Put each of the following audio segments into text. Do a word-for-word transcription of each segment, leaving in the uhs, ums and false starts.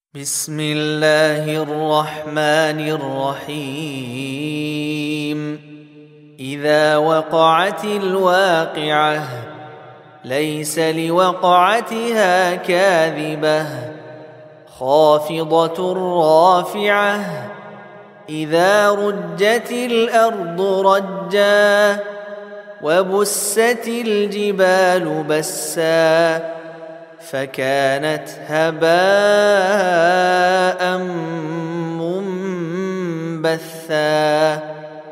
بسم الله الرحمن الرحيم إذا وقعت الواقعة ليس لوقعتها كاذبة خافضة رافعة إذا رجت الأرض رجا وبست الجبال بسا فكانت هباء منبثا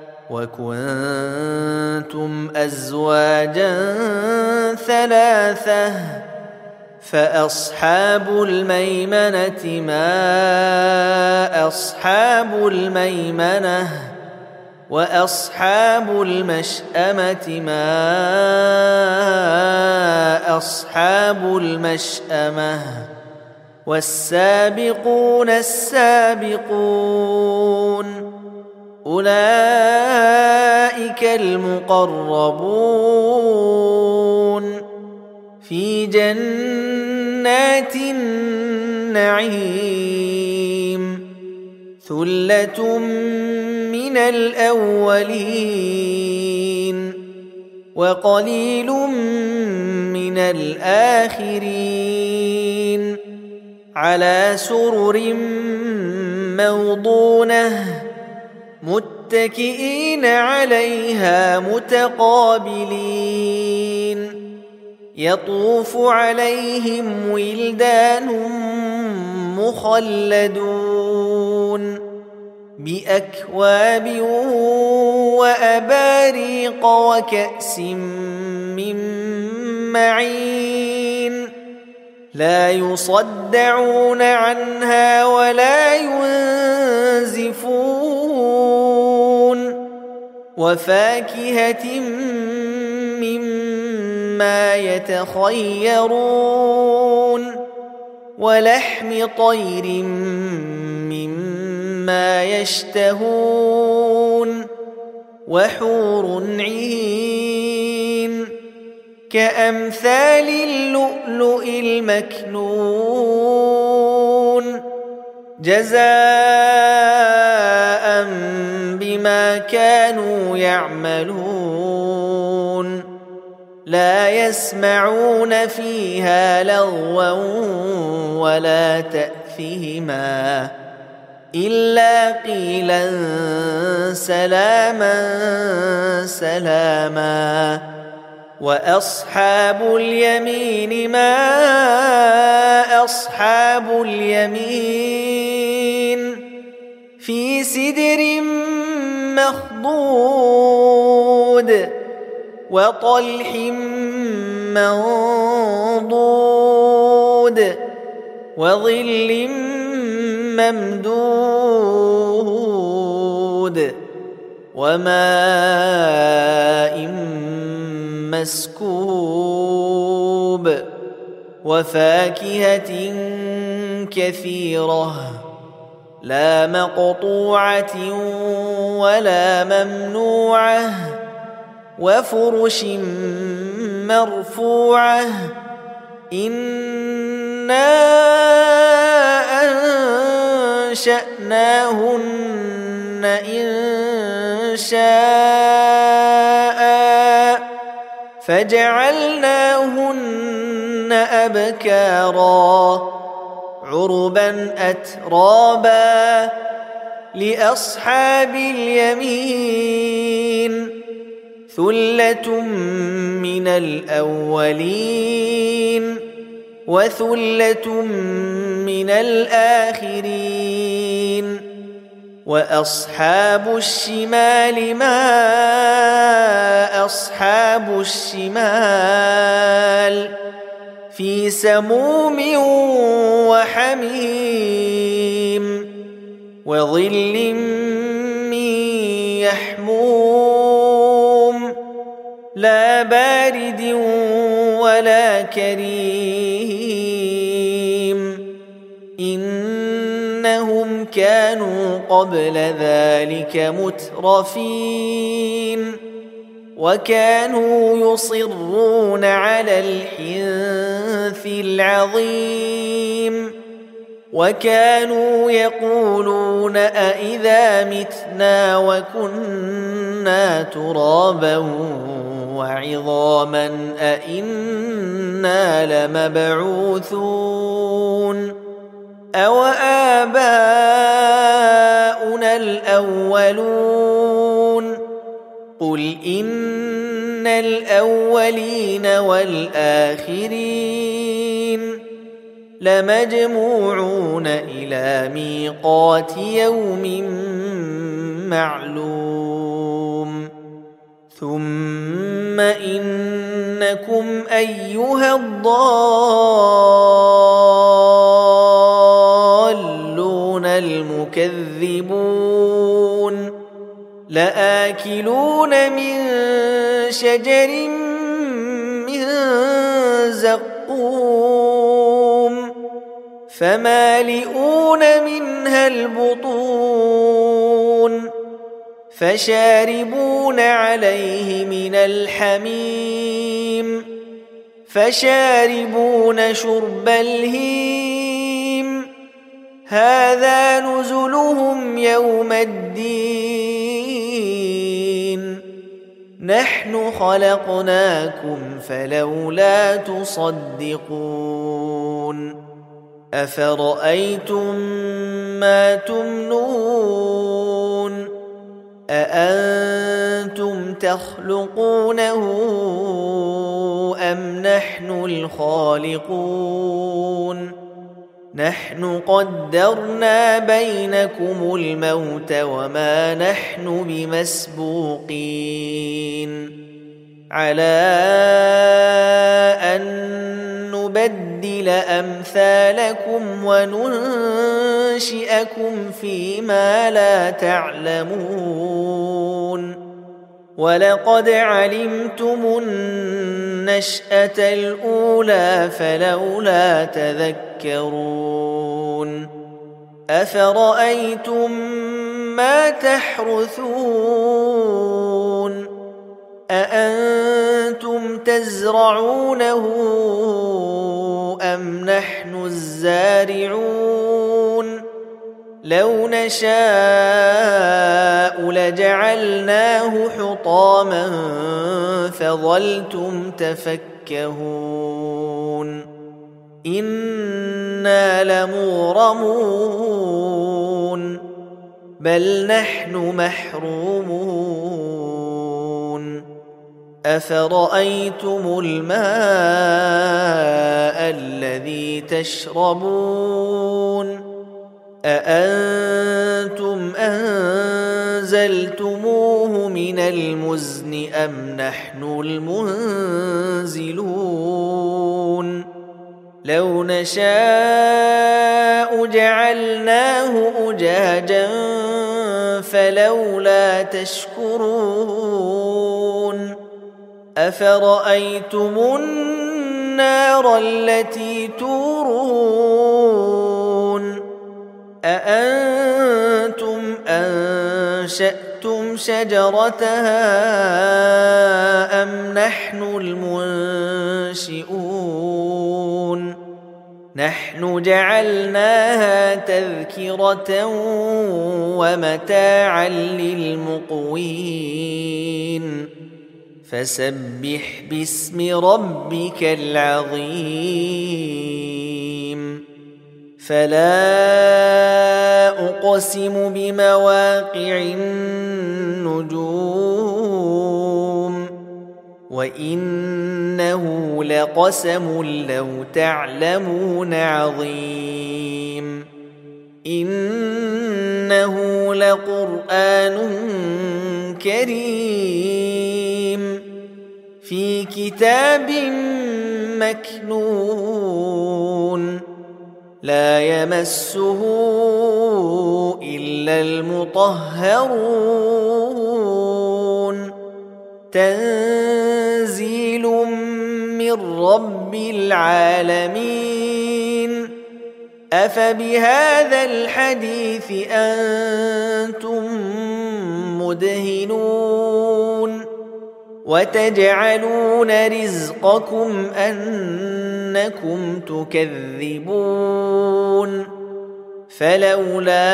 وكنتم أزواجا ثلاثة فأصحاب الميمنة ما أصحاب الميمنة وأصحاب المشأمة ما أصحاب المشأمة والسابقون السابقون أولئك المقربون في جنات النعيم ثلة من الأولين وقليل من الآخرين على سرر موضونة متكئين عليها متقابلين يطوف عليهم ولدان مخلدون بأكواب وأباريق وكأس من معين لا يصدعون عنها ولا ينزفون وفاكهة مما يتخيرون ولحم طير مما يشتهون وحور عين كأمثال اللؤلؤ المكنون جزاء بما كانوا يعملون لا يسمعون فيها لغوا ولا تأثيما إلا قيلا سلاما سلاما وأصحاب اليمين ما أصحاب اليمين في سدر مخضود وطلح منضود وظل ممدود وماء مسكوب وفاكهة كثيرة لا مقطوعة ولا ممنوعة وفرش مرفوعة إنا أنشأناهن إن شاء فجعلناهن أبكارا عربا أترابا لأصحاب اليمين ثلة من الأولين وثلة من الآخرين وأصحاب الشمال ما أصحاب الشمال في سموم وحميم وظل من يحموم لا بارد ولا كريم إنهم كانوا قبل ذلك مترفين وكانوا يصرون على الحنث العظيم وكانوا يقولون أإذا متنا وكنا ترابا وعظاما أإنا لمبعوثون أو آباؤنا الأولون قل إن الأولين والآخرين لمجموعون إلى ميقات يوم معلوم ثم إنكم أيها الضالون المكذبون لآكلون من شجر من زقوم فمالئون منها البطون فشاربون عليه من الحميم فشاربون شرب الهيم هذا نزلهم يوم الدين نحن خلقناكم فلولا تصدقون أفرأيتم ما تمنون أأنتم تخلقونه أم نحن الخالقون نحن قدرنا بينكم الموت وما نحن بمسبوقين على أن نبدل أمثالكم وننشئكم فيما لا تعلمون ولقد علمتم النشأة الأولى فلولا تذكرون أفرأيتم ما تحرثون أأنتم تزرعونه أم نحن الزارعون لو نشاء لجعلناه حطاما فظلتم تفكهون إنا لمغرمون بل نحن محرومون أفرأيتم الماء الذي تشربون أأنتم أنزلتموه من المزن أم نحن المنزلون لو نشاء جعلناه أجاجا فلولا تشكرون أفرأيتم النار التي تورون أأنتم أنشأتم شجرتها أم نحن المنشئون نحن جعلناها تذكرة ومتاعا للمقوين فسبح باسم ربك العظيم فلا أقسم بمواقع النجوم وإنه لقسم لو تعلمون عظيم إنه لقرآن كريم في كتاب مكنون لا يمسه إلا المطهرون تنزيل من رب العالمين أفبهذا الحديث أنتم مدهنون وتجعلون رزقكم أنكم تكذبون فلولا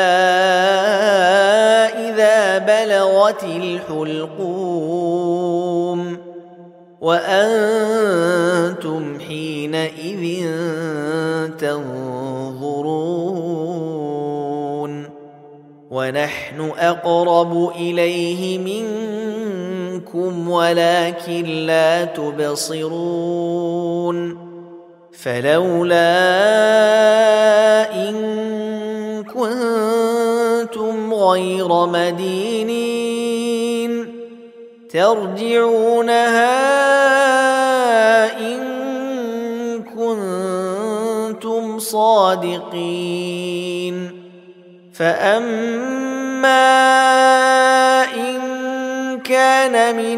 إذا بلغت الحلقوم وأنتم حينئذ تنظرون ونحن أقرب إليه منكم ولكن لا تبصرون فلولا إن كنتم غير مدينين ترجعونها إن كنتم صادقين فأما إن كان من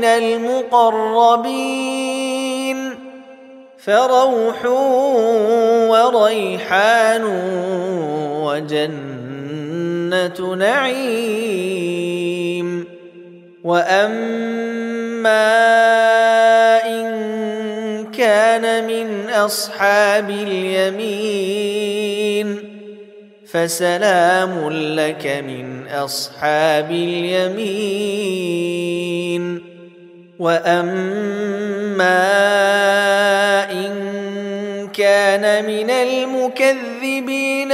المقربين فروح وريحان وجنة نعيم وأما إن كان من أصحاب اليمين فسلام لك من أصحاب اليمين وأما إن كان من المكذبين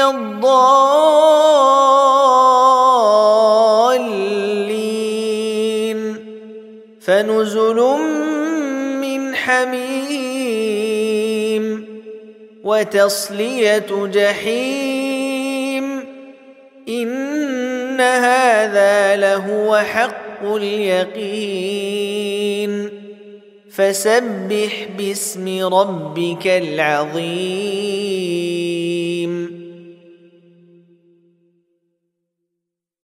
الضالين فنزل من حميم وتصلية جحيم إن هذا لهو حق اليقين فسبح باسم ربك العظيم.